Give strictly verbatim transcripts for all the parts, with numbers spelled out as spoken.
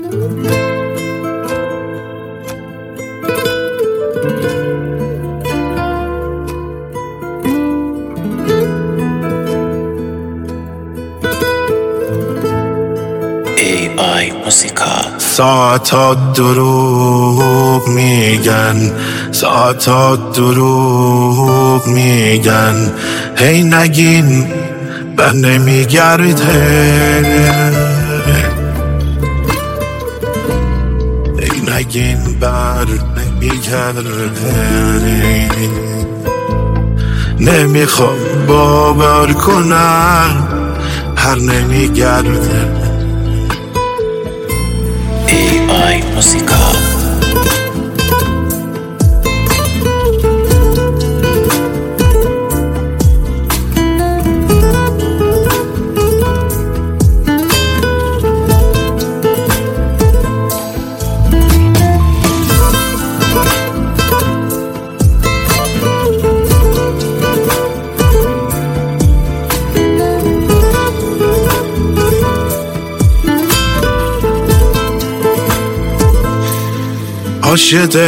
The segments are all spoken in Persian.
ای آی موسیقا. ساعتا دروغ میگن، ساعتا دروغ میگن، هی نگین بر نمیگرده، هی نگین بر نمیگرده. نمیخوام باور کنم هر نمیگرده. ای آی موسیقا. عاشق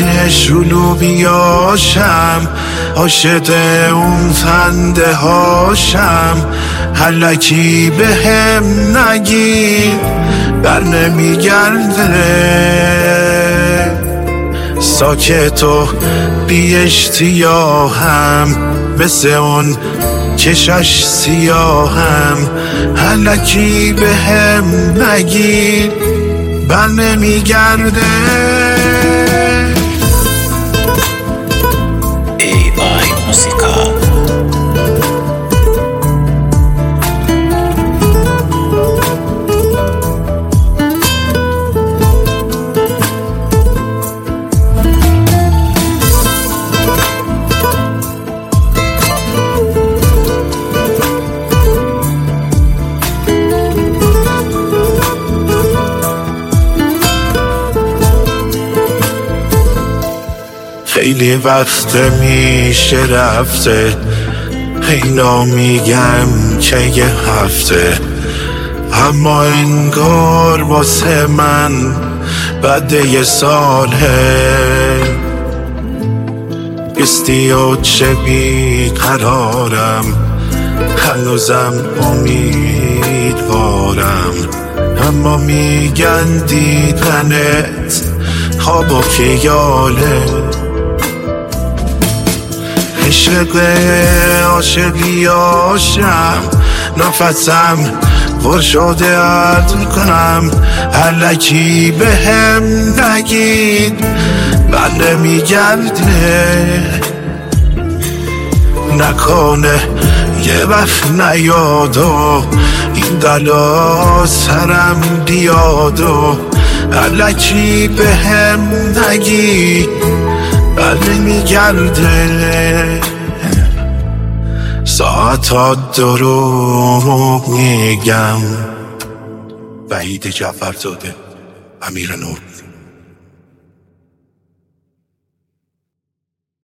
شلوبیاشم، عاشق اون خنده هاشم، هلکی به هم نگید بر نمیگرده. ساکت و بی اشتیاهم، مثل اون چشش سیاهم، هلکی به هم نگید بر نمیگرده. ای آی موسیقا. خیلی وقت میشه رفته، اینا میگم که یه هفته، اما انگار واسه من بعد یه ساله. بیستی و چه بیقرارم، هنوزم امیدوارم، اما میگن دیدنت خواب و خیاله. عشق عاشقیاشم، نفسم پر شده عرض کنم، هلکی به هم نگید بر نمیگرده. نکنه یه وقت نیاد و این بلا سرم بیاد و هلکی به هم نگید بر نمیگرده. ساعتا دروغ میگم. وحید جعفرزاده، امیر نور.